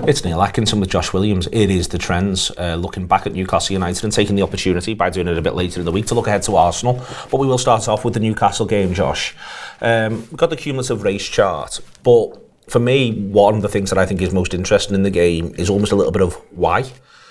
It's Neil Atkinson with Josh Williams. It is the trends. Looking back at Newcastle United and taking the opportunity by doing it a bit later in the week to look ahead to Arsenal. But we will start off with the Newcastle game, Josh. We've got the cumulative race chart, but for me, one of the things that I think is most interesting in the game is almost a little bit of why.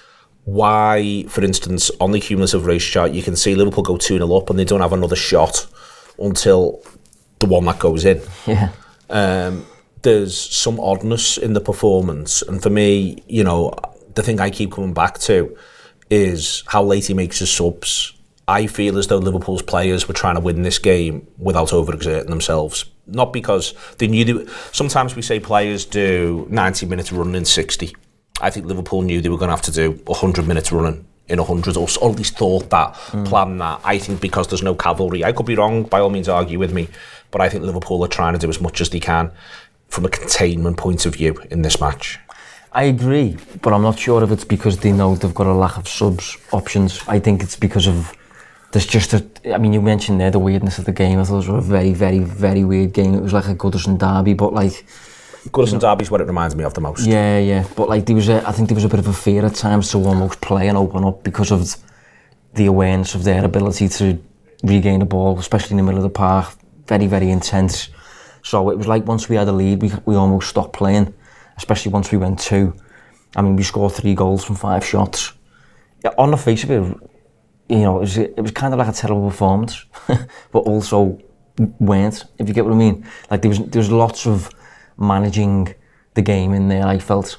Why, for instance, on the cumulative race chart, you can see Liverpool go 2-0 up and they don't have another shot until the one that goes in. Yeah. There's some oddness in the performance, and for me, you know, the thing I keep coming back to is how late he makes his subs. I feel as though Liverpool's players were trying to win this game without overexerting themselves. Not because they knew sometimes we say players do 90 minutes running in 60. I think Liverpool knew they were going to have to do 100 minutes running in 100, or at least thought that, planned that. I think because there's no cavalry. I could be wrong, by all means argue with me, but I think Liverpool are trying to do as much as they can from a containment point of view in this match. I agree, but I'm not sure if it's because they know they've got a lack of subs options. I think it's because of there's just I mean, you mentioned there the weirdness of the game. I thought it was a very, very, very weird game. It was like a Goodison derby, but like Goodison derby is what it reminds me of the most. Yeah, but like I think there was a bit of a fear at times to almost play and open up because of the awareness of their ability to regain the ball, especially in the middle of the park. Very, very intense. So it was like once we had a lead, we almost stopped playing, especially once we went 2. I mean, we scored 3 goals from 5 shots. Yeah, on the face of it, you know, it was kind of like a terrible performance, but also weren't, if you get what I mean. Like there was lots of managing the game in there. I felt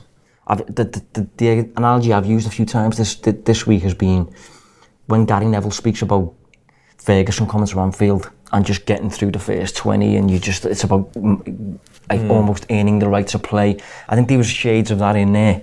the analogy I've used a few times this week has been when Gary Neville speaks about Ferguson coming to Anfield and just getting through the first 20, and it's about like almost earning the right to play. I think there was shades of that in there,